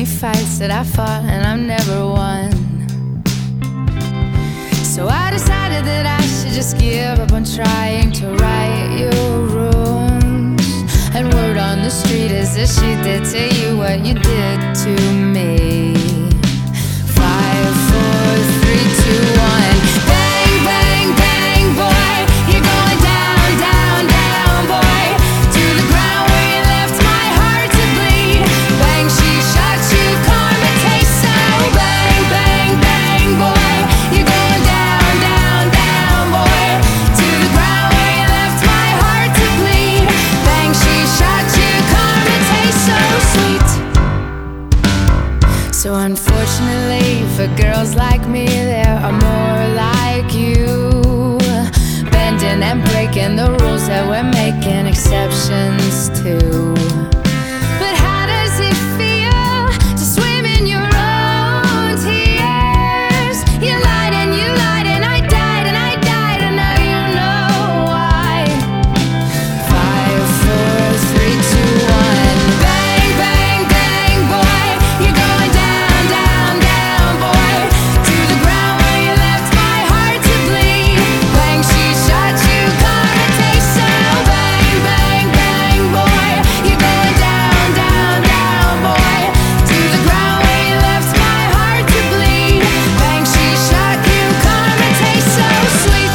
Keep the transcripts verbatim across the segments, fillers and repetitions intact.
fights that I fought and I've never won. So I decided that I should just give up on trying to right your wrongs. And word on the street is that she did to you what you did to me. Five, four, three, two, one. Bang, bang, bang, boy. You're going down, down, down, boy. To the ground where you left my heart to bleed. Bang, she shot you, karma tastes so. Bang, bang, bang, boy. You're going down, down, down, boy. To the ground where you left my heart to bleed. Bang, she shot you, karma tastes so sweet. So unfortunately for girls like me, there are more like you, bending and breaking the rules that we're making exceptions to. But how does it feel to swim in your own tears? You lied and you lied and I died and I died and now you know why. Five, four, three, two, one. Bang, bang, bang, boy. You're going down, down, down, boy. To the ground where you left my heart to bleed. Bang, she shot you, karma tastes so. Bang, bang, bang, boy. You're going down, down, down, boy. To the ground where you left my heart to bleed. Bang, she shot you, karma tastes so sweet.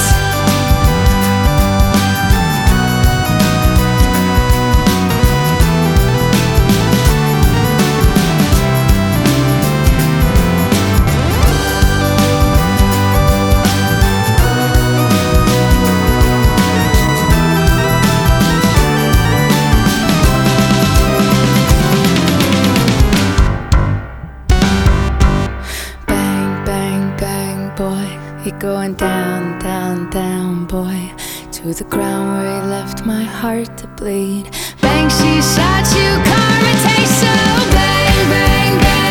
Bang, bang, bang, boy. You're going down, down, down, boy. To the ground where you left my heart to bleed. Bang, she shot you, karma tastes so. Bang, bang, bang.